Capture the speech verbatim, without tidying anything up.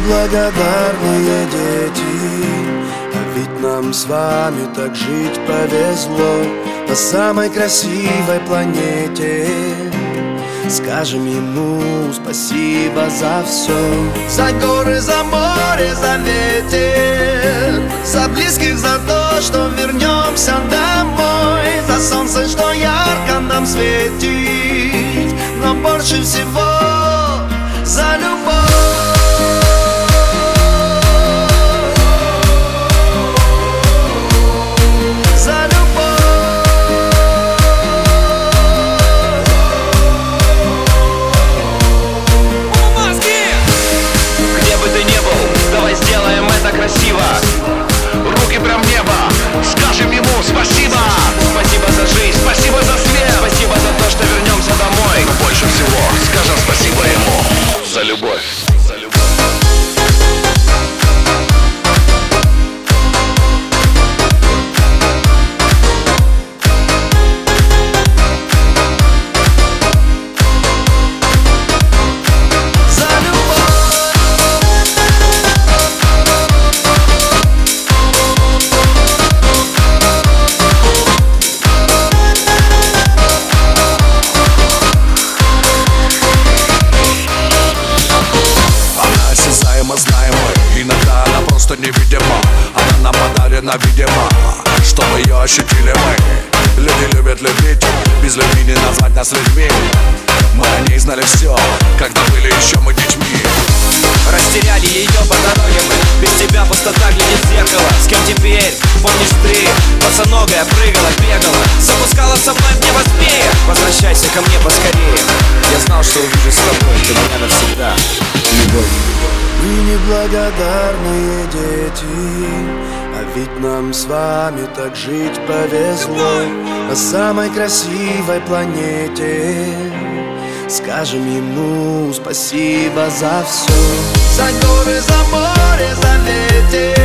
неблагодарные дети, а ведь нам с вами так жить повезло. На самой красивой планете скажем ему спасибо за все. За горы, за море, за ветер, за близких, за то, что вернемся домой, за солнце, что ярко нам светит, но больше всего за любовь. Сделаем это красиво. Руки прям в небо. Скажем ему спасибо. Спасибо за жизнь, спасибо за свет, спасибо за то, что вернемся домой. Но больше всего скажем спасибо ему за любовь. За любовь. Знаем мы, иногда она просто невидима. Она нам подарена, видимо, чтобы ее ощутили мы. Люди любят любить, без любви не назвать нас людьми. Мы о ней знали все, когда были еще мы детьми. Растеряли ее по дороге мы, без тебя пустота глядит в зеркало. С кем теперь? Помнишь ты? Босоногая прыгала, бегала, запускала со мной в небо змея. Возвращайся ко мне поскорее. Я знал, что увижу с тобой, ты меня навсегда. Любовь. Мы неблагодарные дети, а ведь нам с вами так жить повезло. На самой красивой планете скажем ему спасибо за все. За горы, за море, за ветер,